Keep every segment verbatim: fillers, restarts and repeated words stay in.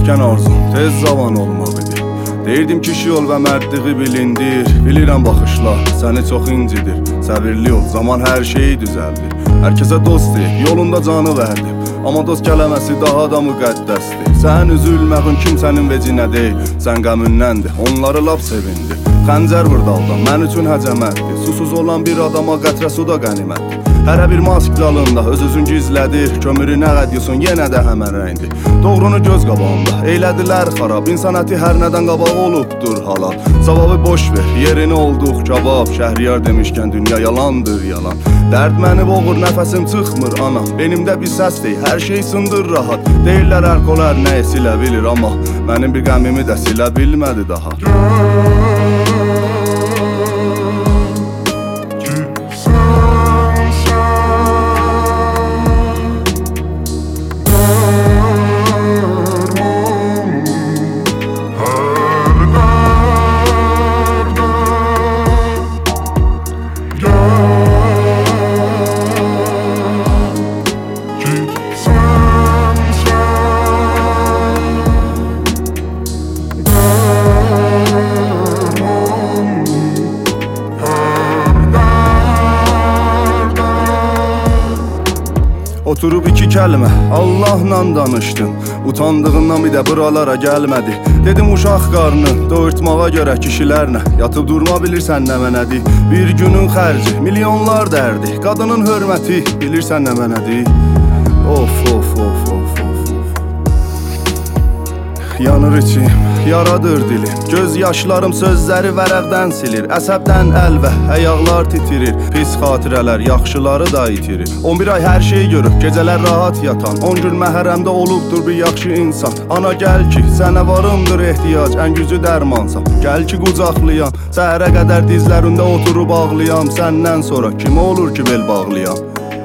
Küçükkən arzum tez zaman olmaq idi. Deyirdim kişi ol və mərdliği bilindir. Bilirəm baxışlar səni çox incidir. Səbirli ol, zaman hər şeyi düzəldir. Hər kəsə dost deyib, yolunda canı verdi. Amma dost kələməsi daha da müqəddəsdir. Sən üzülməğin kimsənin vecinə deyil. Sən qəmündəndir, onları lap sevindi. Xəncər vurdaldan, mən üçün həcəmətdir. Susuz olan bir adama qətrə su da qənimətdir. Hərə bir mask dalında öz özün gizlədir. Kömürü nə qədiyusun, yenə də həmən rəngdir. Doğrunu göz qabağında, eylədilər xarab. İnsan əti hər nədən qabaq olubdur halal. Savabı boş ver, yerini olduq cavab. Şəhriyar demişkən dünya yalandır yalan. Dərd məni boğur, nəfəsim çıxmır anam. Benimdə bir səs deyil, hər şey sındır rahat. Deyirlər ərkolar nəyi silə bilir, amma mənim bir qəmimi də silə bilmədi daha. Oturub iki kəlmə Allahla danışdım. Utandığından bir də buralara gəlmədi. Dedim uşaq qarnı doyurtmağa görə kişilərlə yatıb durma bilirsən nə mənədir. Bir günün xərci milyonlar dərdi. Qadının hörməti bilirsən nə mənədir. Of of of of of. Yanır içim, yaradır dilim. Göz yaşlarım sözləri vərəqdən silir. Əsəbdən əl və əyaqlar titirir. Pis xatirələr yaxşıları da itirir. on bir ay hər şey görüb, gecələr rahat yatan. on gün məhərrəmdə olubdur bir yaxşı insan. Ana gəl ki, sənə varımdır ehtiyac. Ən gücü dərmansan, gəl ki qucaqlayam. Səhərə qədər dizlərində oturub ağlayam. Səndən sonra kim olur ki bel bağlayam?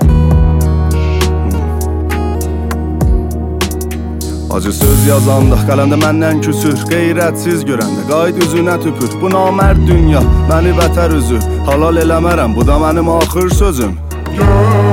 Acı söz yazanda qələmdə məndən küsür. Qeyrətsiz görəndə qayd üzünə tüpür. Bu namərd dünya məni vətər üzür. Halal eləmərəm, bu da mənim axır sözüm.